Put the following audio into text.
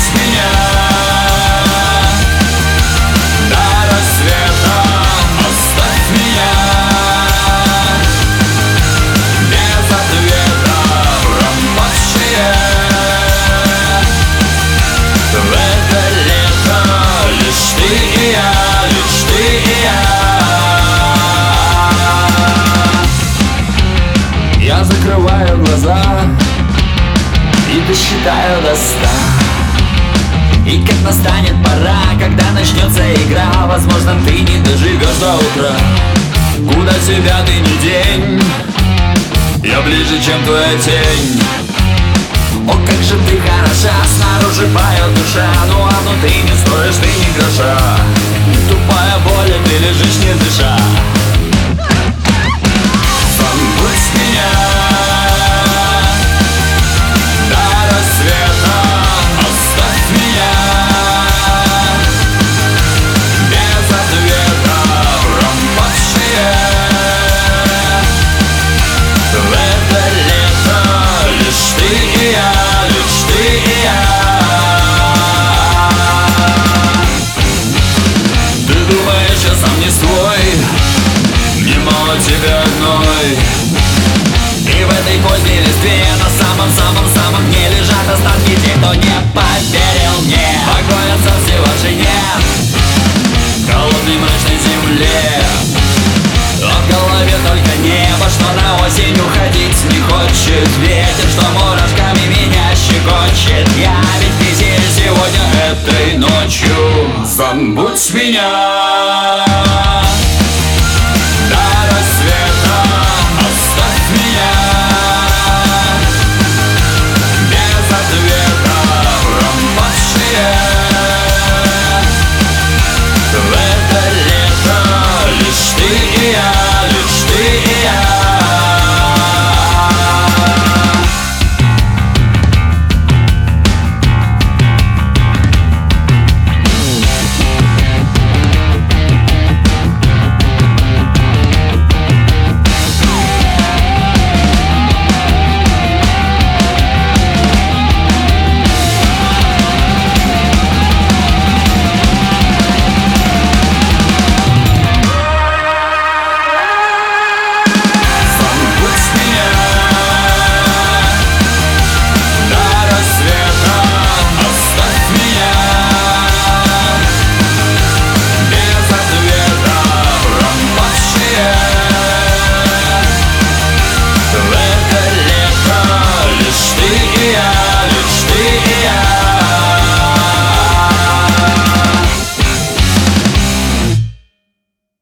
меня до рассвета, оставь меня без ответа. Пропавшие в это лето лишь ты и я, лишь ты и я. Я закрываю глаза и досчитаю до 100. И как настанет пора, когда начнется игра, возможно, ты не доживешь до утра. Куда себя ты не день, я ближе, чем твоя тень. О, как же ты хороша, снаружи поет душа, ну а внутри не стоишь ты ни гроша. Тупая боль, ты лежишь не дыша. Забудь меня до рассвета, оставь меня без ответа. Пропавшие в это лето лишь ты и я, лишь ты и я. Ты думаешь, я сам не свой, немало тебя одной. И в этой поздней листве на самом-самом-самом дне лежат останки тех, кто не поверил мне. Огонь от солнца вашей нет в холодной мрачной земле. А в голове только небо, что на осень уходить не хочет. Ветер, что мурашками меня щекочет. Я ведь веселье сегодня этой ночью. Забудь меня.